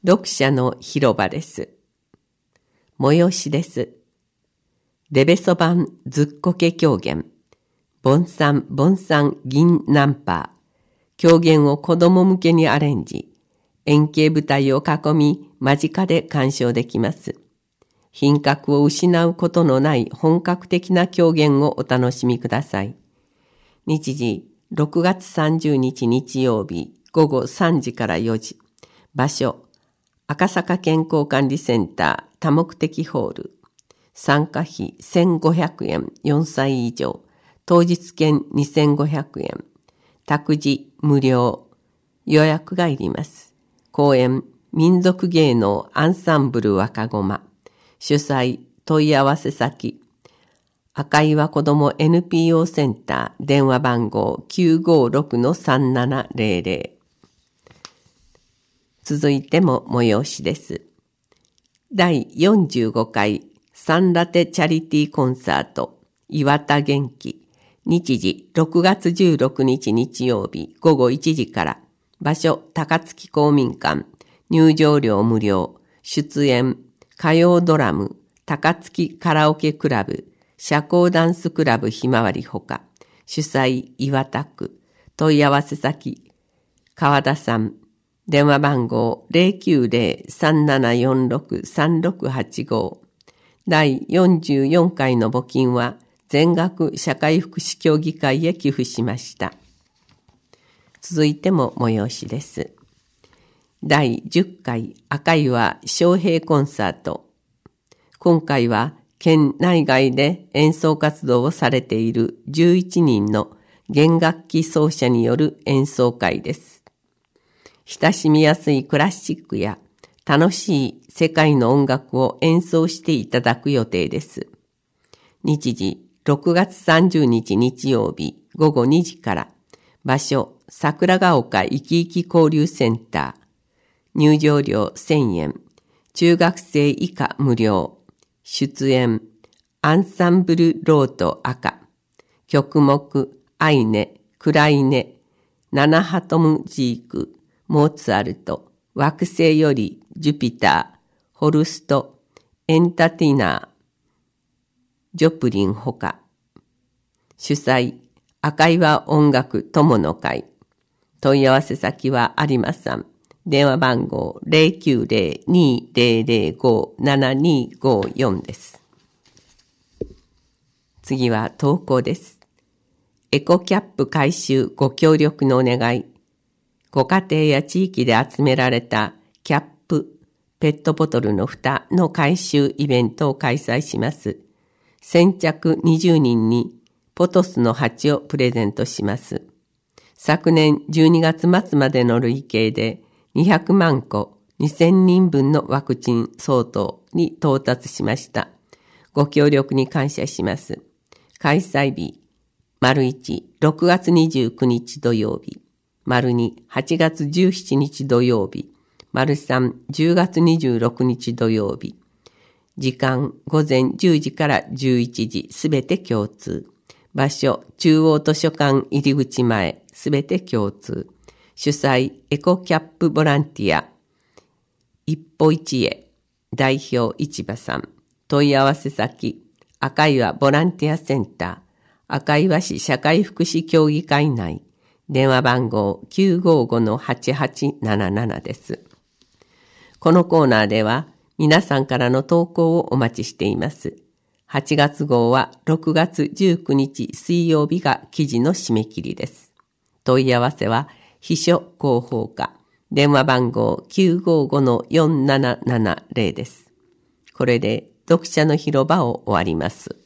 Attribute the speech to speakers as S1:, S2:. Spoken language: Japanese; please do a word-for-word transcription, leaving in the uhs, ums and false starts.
S1: 読者の広場です。催しです。デベソ版ずっこけ狂言、ボンサンボンサン銀ナンパー、狂言を子供向けにアレンジ、円形舞台を囲み間近で鑑賞できます。品格を失うことのない本格的な狂言をお楽しみください。日時、ろくがつさんじゅうにち日曜日、ごごさんじからよじ。場所、赤坂健康管理センター多目的ホール。参加費せんごひゃくえん、よんさい以上。当日券にせんごひゃくえん。託児無料。予約がいります。公演、民族芸能アンサンブル若駒。主催、問い合わせ先。赤岩子ども エヌピーオー センター、電話番号 きゅうごろくのさんななぜろぜろ。続いても催しです。だいよんじゅうごかいサンラテチャリティーコンサート岩田元気。日時ろくがつじゅうろくにち日曜日ごごいちじから。場所高槻公民館。入場料無料。出演歌謡ドラム高槻カラオケクラブ社交ダンスクラブひまわりほか。主催岩田区。問い合わせ先川田さん。電話番号 ゼロきゅうゼロ さんななよんろく さんろくはちご。だいよんじゅうよんかいの募金は全額社会福祉協議会へ寄付しました。続いても催しです。だいじゅっかい赤岩昌平コンサート。今回は県内外で演奏活動をされているじゅういちにんの弦楽器奏者による演奏会です。親しみやすいクラシックや楽しい世界の音楽を演奏していただく予定です。日時、ろくがつさんじゅうにち日曜日ごごにじから。場所、桜ヶ丘いきいき交流センター。入場料せんえん。中学生以下無料。出演、アンサンブルロート赤。曲目、アイネ、クライネ、ナナハトムジーク。モーツァルト、惑星よりジュピター、ホルスト、エンタティナー、ジョプリンほか。主催、赤岩音楽友の会。問い合わせ先は有馬さん。電話番号 ゼロきゅうゼロ にゼロゼロご ななにごよん です。次は投稿です。エコキャップ回収ご協力のお願い。ご家庭や地域で集められたキャップ、ペットボトルの蓋の回収イベントを開催します。先着にじゅうにんにポトスの鉢をプレゼントします。昨年じゅうにがつまつまでの累計でにひゃくまんこにせんにんぶんのワクチン相当に到達しました。ご協力に感謝します。開催日、丸いち、ろくがつにじゅうくにち土曜日。丸に、はちがつじゅうしちにち土曜日。丸さん、じゅうがつにじゅうろくにち土曜日。時間、ごぜんじゅうじからじゅういちじ、すべて共通。場所、中央図書館入り口前、すべて共通。主催、エコキャップボランティア。一歩一会。代表、市場さん。問い合わせ先、赤岩ボランティアセンター。赤岩市社会福祉協議会内。電話番号 きゅうごごのはちはちななな です。このコーナーでは皆さんからの投稿をお待ちしています。はちがつごうはろくがつじゅうくにち水曜日が記事の締め切りです。問い合わせは秘書広報課。電話番号 きゅうごごのよんななななぜろ です。これで読者の広場を終わります。